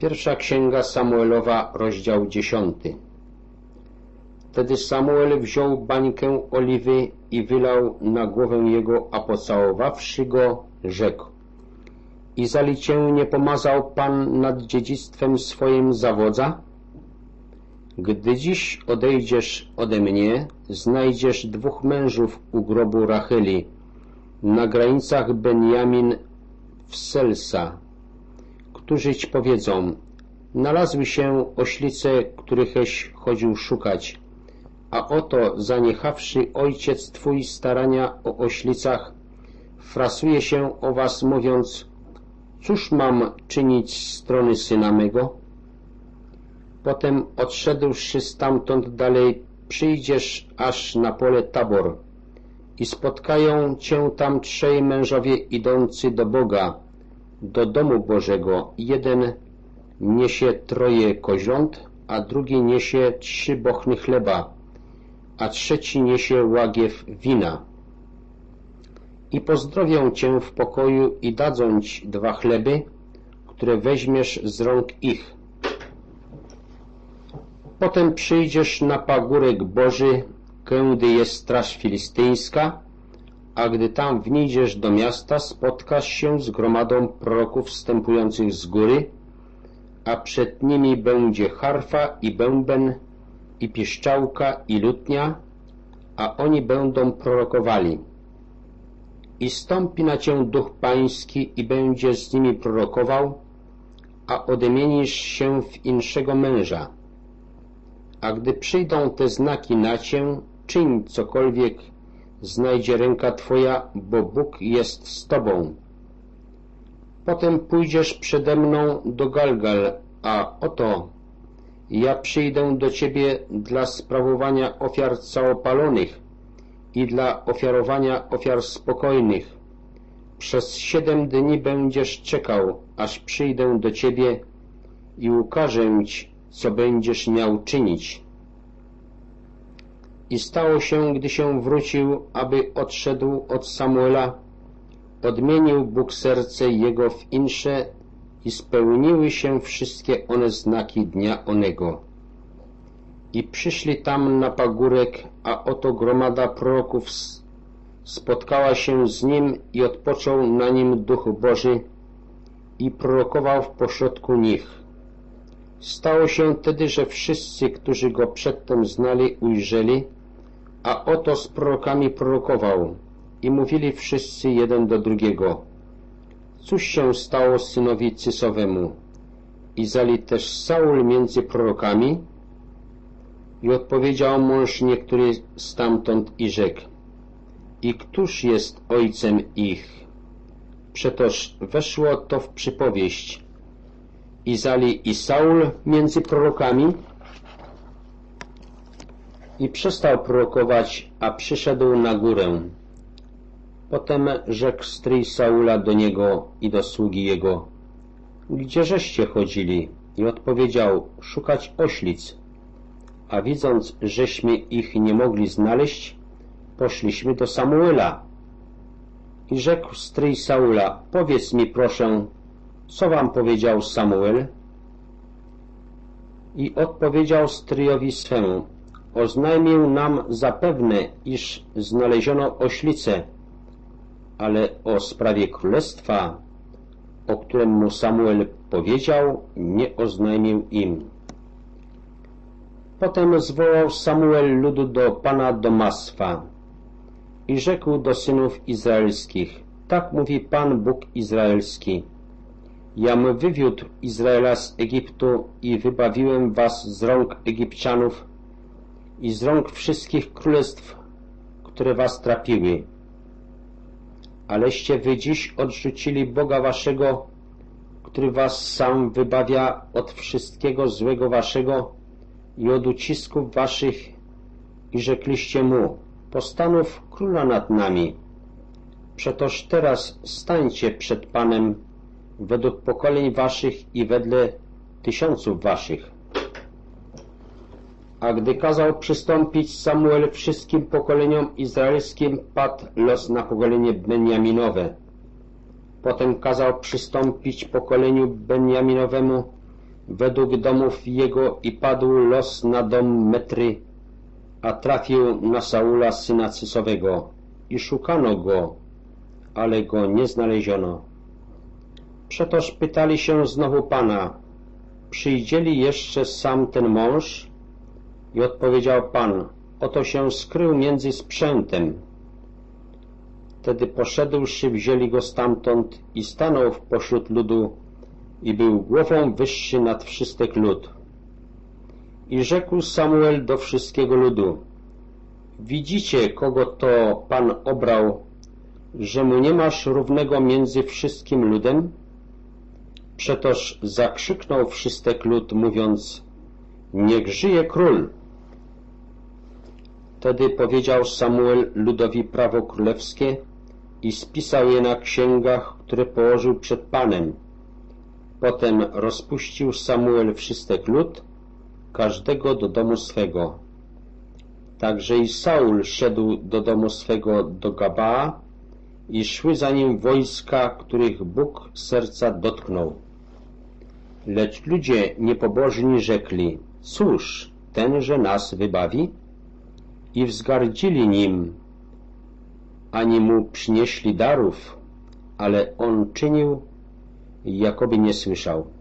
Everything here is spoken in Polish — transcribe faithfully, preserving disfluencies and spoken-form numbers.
Pierwsza księga Samuelowa, rozdział dziesiąty. Wtedy Samuel wziął bańkę oliwy i wylał na głowę jego, a pocałowawszy go, rzekł: Izali cię nie pomazał Pan nad dziedzictwem swoim za wodza? Gdy dziś odejdziesz ode mnie, znajdziesz dwóch mężów u grobu Racheli, na granicach Benjamin w Selsa, którzy ci powiedzą: Znalazły się oślice, którychś chodził szukać, a oto, zaniechawszy ojciec twój starania o oślicach, frasuje się o was, mówiąc: Cóż mam czynić z strony syna mego? Potem, odszedłszy stamtąd dalej, przyjdziesz aż na pole Tabor i spotkają cię tam trzej mężowie idący do Boga, do domu Bożego. Jeden niesie troje koźląt, a drugi niesie trzy bochny chleba, a trzeci niesie łagiew wina. I pozdrowią cię w pokoju i dadzą ci dwa chleby, które weźmiesz z rąk ich. Potem przyjdziesz na pagórek Boży, gdzie jest straż filistyńska, a gdy tam wnidziesz do miasta, spotkasz się z gromadą proroków wstępujących z góry, a przed nimi będzie harfa i bęben, i piszczałka, i lutnia, a oni będą prorokowali. I stąpi na cię duch pański i będzie z nimi prorokował, a odmienisz się w inszego męża. A gdy przyjdą te znaki na cię, czyń cokolwiek znajdzie ręka twoja, bo Bóg jest z tobą. Potem pójdziesz przede mną do Galgal, a oto ja przyjdę do ciebie dla sprawowania ofiar całopalonych i dla ofiarowania ofiar spokojnych. Przez siedem dni będziesz czekał, aż przyjdę do ciebie i ukażę ci, co będziesz miał czynić. I stało się, gdy się wrócił, aby odszedł od Samuela, odmienił Bóg serce jego w insze i spełniły się wszystkie one znaki dnia onego. I przyszli tam na pagórek, a oto gromada proroków spotkała się z nim i odpoczął na nim Duch Boży i prorokował w pośrodku nich. Stało się tedy, że wszyscy, którzy go przedtem znali, ujrzeli, a oto z prorokami prorokował. I mówili wszyscy jeden do drugiego: Cóż się stało synowi Cysowemu? I zali też Saul między prorokami? I odpowiedział mąż niektóry stamtąd i rzekł: I któż jest ojcem ich? Przetoż weszło to w przypowieść: I zali i Saul między prorokami? I przestał prorokować, a przyszedł na górę. Potem rzekł stryj Saula do niego i do sługi jego: Gdzieżeście chodzili? I odpowiedział: Szukać oślic. A widząc, żeśmy ich nie mogli znaleźć, poszliśmy do Samuela. I rzekł stryj Saula: Powiedz mi proszę, co wam powiedział Samuel? I odpowiedział stryjowi swemu: Oznajmił nam zapewne, iż znaleziono oślicę, ale o sprawie królestwa, o którym mu Samuel powiedział, nie oznajmił im. Potem zwołał Samuel ludu do Pana do Masfa i rzekł do synów izraelskich: Tak mówi Pan Bóg Izraelski: Jam wywiódł Izraela z Egiptu i wybawiłem was z rąk Egipcianów i z rąk wszystkich królestw, które was trapiły. Aleście wy dziś odrzucili Boga waszego, który was sam wybawia od wszystkiego złego waszego i od ucisków waszych, i rzekliście mu: Postanów króla nad nami. Przetoż teraz stańcie przed Panem według pokoleń waszych i wedle tysiąców waszych. A gdy kazał przystąpić Samuel wszystkim pokoleniom izraelskim, padł los na pokolenie Benjaminowe. Potem kazał przystąpić pokoleniu Benjaminowemu według domów jego i padł los na dom Metry, a trafił na Saula syna Cysowego i szukano go, ale go nie znaleziono. Przetoż pytali się znowu Pana, przyjdzieli jeszcze sam ten mąż? I odpowiedział Pan, oto się skrył między sprzętem. Wtedy poszedłszy wzięli go stamtąd i stanął pośród ludu i był głową wyższy nad wszystek lud. I rzekł Samuel do wszystkiego ludu, widzicie, kogo to Pan obrał, że mu nie masz równego między wszystkim ludem? Przetoż zakrzyknął wszystek lud, mówiąc, niech żyje król. Wtedy powiedział Samuel ludowi prawo królewskie i spisał je na księgach, które położył przed Panem. Potem rozpuścił Samuel wszystek lud, każdego do domu swego. Także i Saul szedł do domu swego do Gabaa i szły za nim wojska, których Bóg serca dotknął. Lecz ludzie niepobożni rzekli, cóż, tenże nas wybawi? I wzgardzili nim, ani mu przynieśli darów, ale on czynił, jakoby nie słyszał.